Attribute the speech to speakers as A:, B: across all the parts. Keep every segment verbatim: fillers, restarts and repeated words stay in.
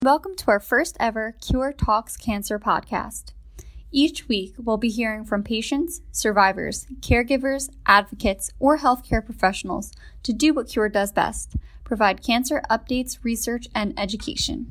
A: Welcome to our first ever Cure Talks Cancer podcast. Each week, we'll be hearing from patients, survivors, caregivers, advocates, or healthcare professionals to do what Cure does best, provide cancer updates, research, and education.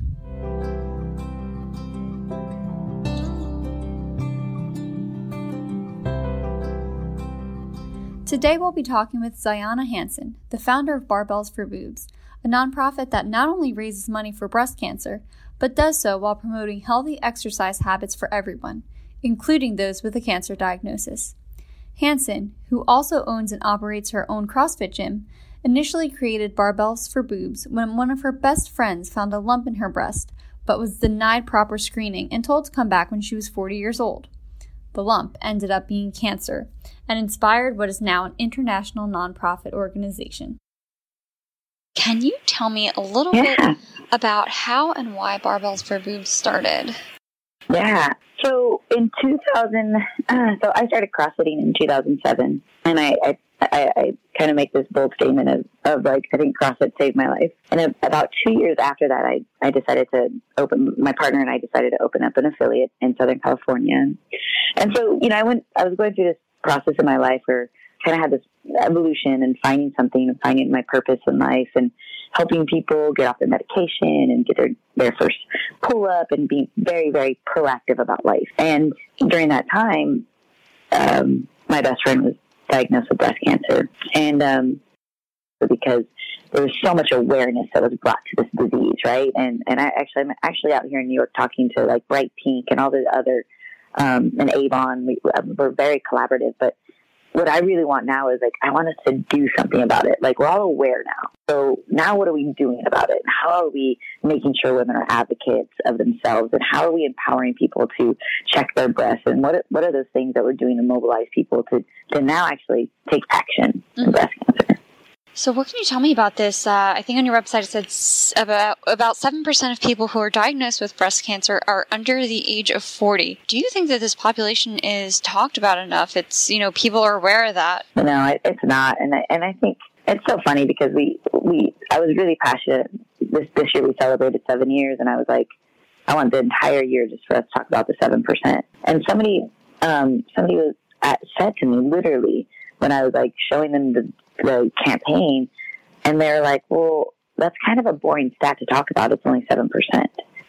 A: Today, we'll be talking with Ziana Hansen, the founder of Barbells for Boobs, a nonprofit that not only raises money for breast cancer, but does so while promoting healthy exercise habits for everyone, including those with a cancer diagnosis. Hansen, who also owns and operates her own CrossFit gym, initially created Barbells for Boobs when one of her best friends found a lump in her breast, but was denied proper screening and told to come back when she was forty years old. The lump ended up being cancer and inspired what is now an international nonprofit organization. Can you tell me a little
B: yeah.
A: bit about how and why Barbells for Boobs started?
B: Yeah. So in two thousand, uh, so I started CrossFitting in two thousand seven, and I, I, I, I kind of make this bold statement of, of like, I think CrossFit saved my life. And about two years after that, I, I decided to open, my partner and I decided to open up an affiliate in Southern California. And so, you know, I went, I was going through this process in my life where kind of had this evolution and finding something and finding my purpose in life and helping people get off their medication and get their, their first pull up and be very, very proactive about life. And during that time, um, my best friend was diagnosed with breast cancer. And um, because there was so much awareness that was brought to this disease, right? And and I actually, I'm actually out here in New York talking to like Bright Pink and all the other, um, and Avon. We, we're very collaborative, but what I really want now is like, I want us to do something about it. Like, we're all aware now. So now what are we doing about it? How are we making sure women are advocates of themselves? And how are we empowering people to check their breasts? And what are, what are those things that we're doing to mobilize people to, to now actually take action in
A: mm-hmm.
B: breast cancer?
A: So what can you tell me about this? Uh, I think on your website it said s- about about seven percent of people who are diagnosed with breast cancer are under the age of forty. Do you think that this population is talked about enough? It's, you know, people are aware of that.
B: No, it's not. And I, and I think it's so funny because we, we I was really passionate. This, this year we celebrated seven years, and I was like, I want the entire year just for us to talk about the seven percent. And somebody, um, somebody was at, said to me literally when I was like showing them the the campaign, and they're like, well, that's kind of a boring stat to talk about. It's only seven percent.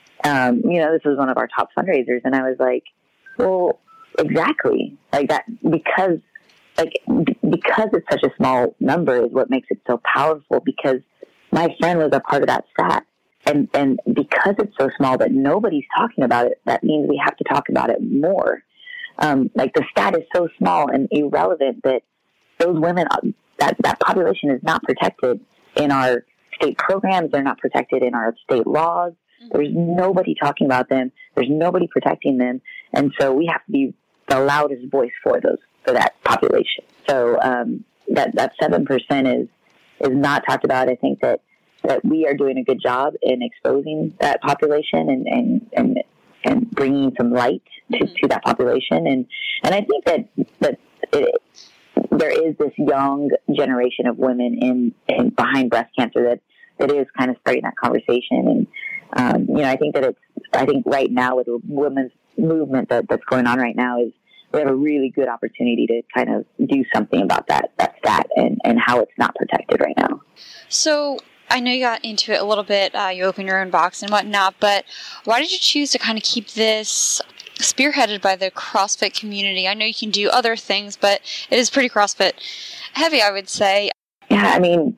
B: Um, you know, this was one of our top fundraisers. And I was like, well, exactly. Like that, because like, b- because it's such a small number is what makes it so powerful, because my friend was a part of that stat. And, and because it's so small that nobody's talking about it, that means we have to talk about it more. Um, like the stat is so small and irrelevant that those women, that, that population is not protected in our state programs. They're not protected in our state laws. There's nobody talking about them. There's nobody protecting them. And so we have to be the loudest voice for those, for that population. So, um, that, that seven percent is, is not talked about. I think that, that we are doing a good job in exposing that population and, and, and, and bringing some light to, to that population. And, and I think that, that it, there is this young generation of women in, in behind breast cancer that, that is kind of starting that conversation. And, um, you know, I think that it's, I think right now with the women's movement that, that's going on right now is we have a really good opportunity to kind of do something about that, that stat and, and how it's not protected right now.
A: So I know you got into it a little bit, uh, you opened your own box and whatnot, but why did you choose to kind of keep this spearheaded by the CrossFit community? I know you can do other things, but it is pretty CrossFit heavy, I would say.
B: Yeah, I mean,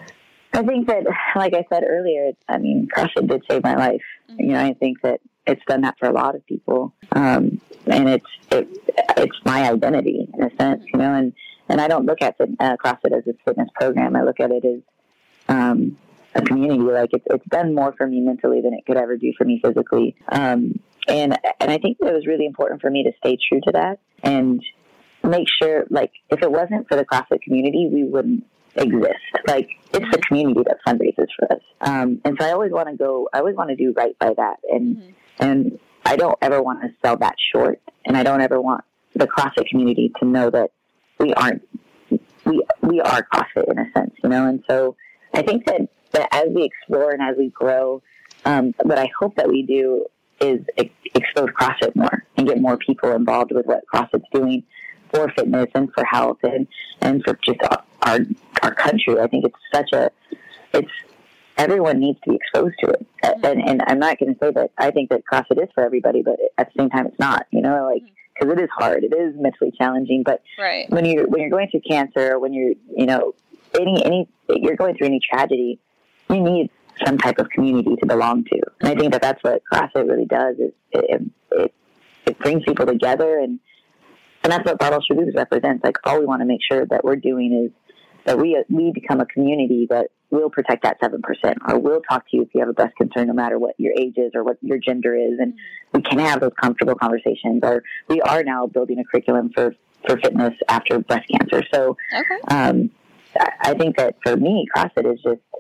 B: I think that, like I said earlier, I mean, CrossFit did save my life. Mm-hmm. You know, I think that it's done that for a lot of people. Um, and it's, it, it's my identity in a sense, you know, and, and I don't look at the, uh, CrossFit as a fitness program. I look at it as, um, a community. Like it's, it's done more for me mentally than it could ever do for me physically. Um, and, and I think that it was really important for me to stay true to that and make sure, like, if it wasn't for the CrossFit community, we wouldn't exist. Like, it's the community that fundraises for us. Um, and so I always want to go, I always want to do right by that. And, mm-hmm. and I don't ever want to sell that short. And I don't ever want the CrossFit community to know that we aren't, we, we are CrossFit in a sense, you know? And so I think that, that as we explore and as we grow, um, what I hope that we do is ex- expose CrossFit more and get more people involved with what CrossFit's doing for fitness and for health and, and for just our, our country. I think it's such a, it's, everyone needs to be exposed to it. And, and I'm not going to say that I think that CrossFit is for everybody, but at the same time, it's not, you know, like, because it is hard. It is mentally challenging. But
A: right.
B: when you're, when you're going through cancer, when you're, you know, any, any, you're going through any tragedy, you need some type of community to belong to. And I think that that's what CrossFit really does is it, it, it brings people together. And, and that's what Barbells for Boobs represents. Like, all we want to make sure that we're doing is that we, we become a community that will protect that seven percent, or will talk to you if you have a breast concern, no matter what your age is or what your gender is. And we can have those comfortable conversations. Or we are now building a curriculum for, for fitness after breast cancer. So
A: okay.
B: um, I, I think that for me, CrossFit is just,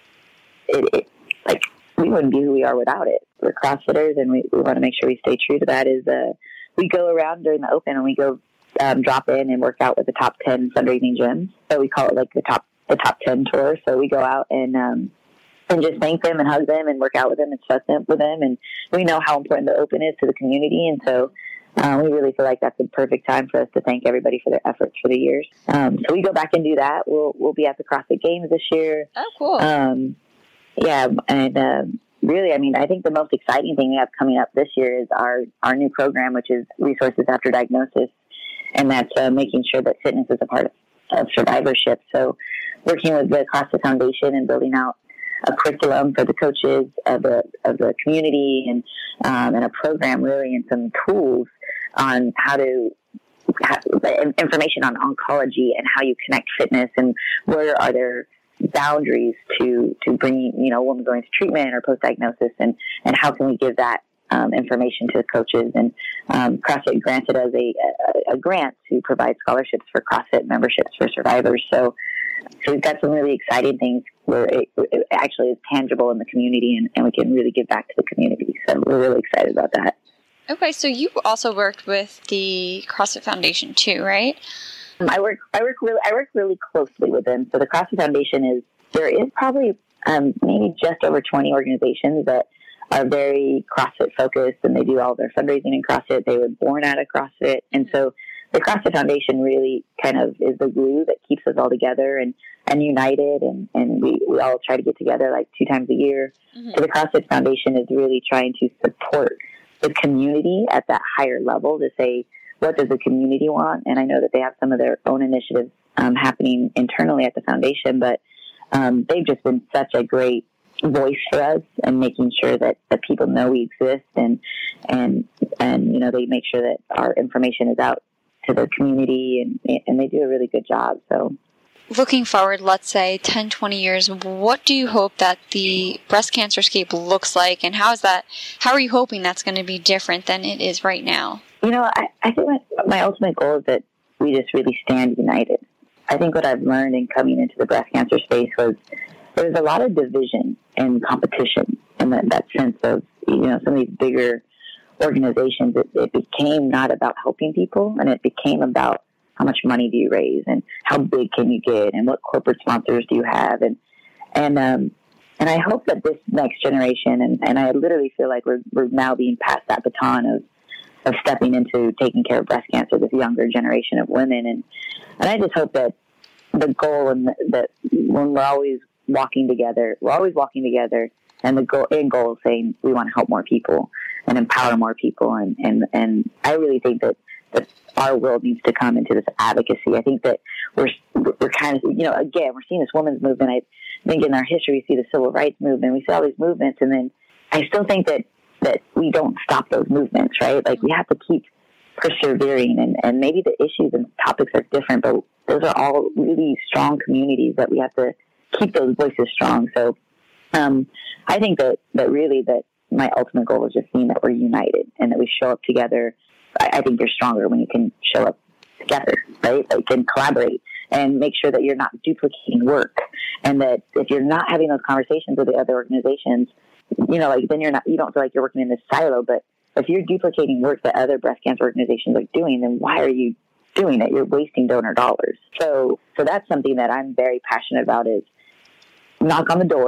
B: It, it like we wouldn't be who we are without it. We're CrossFitters, and we, we want to make sure we stay true to that. Is uh, we go around during the open and we go um, drop in and work out with the top ten fundraising gyms. So we call it like the top the top ten tour. So we go out and um, and just thank them and hug them and work out with them and sweat them with them. And we know how important the open is to the community, and so um, we really feel like that's a perfect time for us to thank everybody for their efforts for the years. Um, so we go back and do that. We'll we'll be at the CrossFit Games this year.
A: Oh, cool.
B: Um, Yeah, and um, really, I mean, I think the most exciting thing we have coming up this year is our, our new program, which is Resources After Diagnosis, and that's uh, making sure that fitness is a part of, of survivorship. So working with the CrossFit Foundation and building out a curriculum for the coaches of the of the community, and um, and a program really, and some tools on how to have information on oncology and how you connect fitness, and where are there boundaries to to bring, you know, a woman going to treatment or post-diagnosis, and and how can we give that um, information to the coaches. And um, CrossFit granted us a, a, a grant to provide scholarships for CrossFit memberships for survivors. So, so we've got some really exciting things where it, it actually is tangible in the community, and, and we can really give back to the community. So we're really excited about that.
A: Okay, so you also worked with the CrossFit Foundation too, right?
B: I work. I work really. I work really closely with them. So the CrossFit Foundation is there is probably um, maybe just over twenty organizations that are very CrossFit focused, and they do all their fundraising in CrossFit. They were born out of CrossFit, and so the CrossFit Foundation really kind of is the glue that keeps us all together and, and united. And, and we, we all try to get together like two times a year. Mm-hmm. So the CrossFit Foundation is really trying to support the community at that higher level to say, what does the community want? And I know that they have some of their own initiatives um, happening internally at the foundation, but um, they've just been such a great voice for us, and making sure that, that people know we exist, and and and you know, they make sure that our information is out to the community, and and they do a really good job. So
A: looking forward, let's say ten, twenty years, what do you hope that the breast cancer scape looks like, and how is that, how are you hoping that's going to be different than it is right now?
B: You know, I, I think my, my ultimate goal is that we just really stand united. I think what I've learned in coming into the breast cancer space was there was a lot of division and competition, in that, that sense of, you know, some of these bigger organizations. It, it became not about helping people, and it became about how much money do you raise, and how big can you get, and what corporate sponsors do you have, and and um, and I hope that this next generation, and, and I literally feel like we're we're now being passed that baton of of stepping into taking care of breast cancer, this younger generation of women, and and I just hope that the goal, and the, that when we're always walking together, we're always walking together, and the goal end goal is saying we want to help more people and empower more people, and and and I really think that that our world needs to come into this advocacy. I think that we're we're kind of, you know, again, we're seeing this women's movement. I think in our history we see the civil rights movement, we see all these movements, and then I still think that that we don't stop those movements, right? Like, we have to keep persevering, and, and maybe the issues and topics are different, but those are all really strong communities that we have to keep those voices strong. So um, I think that, that really that my ultimate goal is just seeing that we're united, and that we show up together. I, I think you're stronger when you can show up together, right? Like, and collaborate, and make sure that you're not duplicating work, and that if you're not having those conversations with the other organizations, you know, like, then you're not, you don't feel like you're working in this silo. But if you're duplicating work that other breast cancer organizations are doing, then why are you doing it? You're wasting donor dollars. So, so that's something that I'm very passionate about, is knock on the door,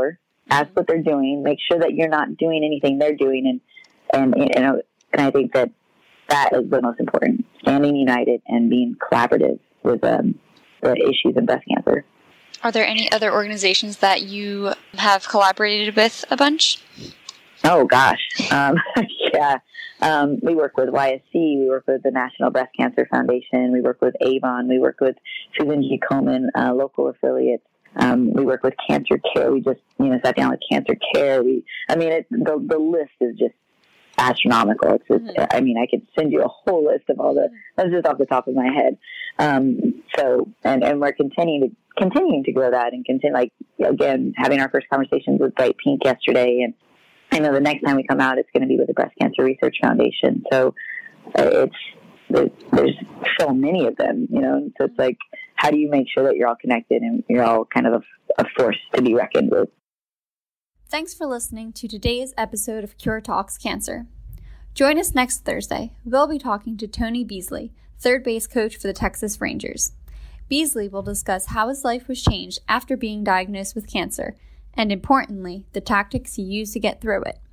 B: ask what they're doing, make sure that you're not doing anything they're doing. And, and, you know, and I think that that is the most important, standing united and being collaborative with um, the issues in breast cancer.
A: Are there any other organizations that you have collaborated with a bunch?
B: Oh, gosh. Um, yeah. Um, we work with Y S C. We work with the National Breast Cancer Foundation. We work with Avon. We work with Susan G. Komen, uh, local affiliates. Um, we work with Cancer Care. We just, you know, sat down with Cancer Care. We, I mean, it, the the list is just astronomical. It's just, mm-hmm. I mean, I could send you a whole list of all the, that's just off the top of my head. Um, so, and, and we're continuing to, continuing to grow that and continue, like, again, having our first conversations with Bright Pink yesterday. And I know the next time we come out, it's going to be with the Breast Cancer Research Foundation. So uh, it's, there's, there's so many of them, you know, so it's like, how do you make sure that you're all connected and you're all kind of a, a force to be reckoned with?
A: Thanks for listening to today's episode of Cure Talks Cancer. Join us next Thursday. We'll be talking to Tony Beasley, third base coach for the Texas Rangers. Beasley will discuss how his life was changed after being diagnosed with cancer, and importantly, the tactics he used to get through it.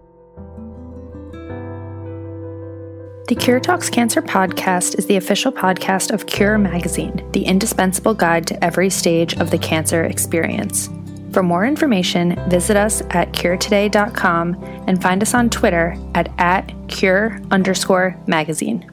C: The Cure Talks Cancer podcast is the official podcast of Cure Magazine, the indispensable guide to every stage of the cancer experience. For more information, visit us at cure today dot com and find us on Twitter at, at cure underscore magazine.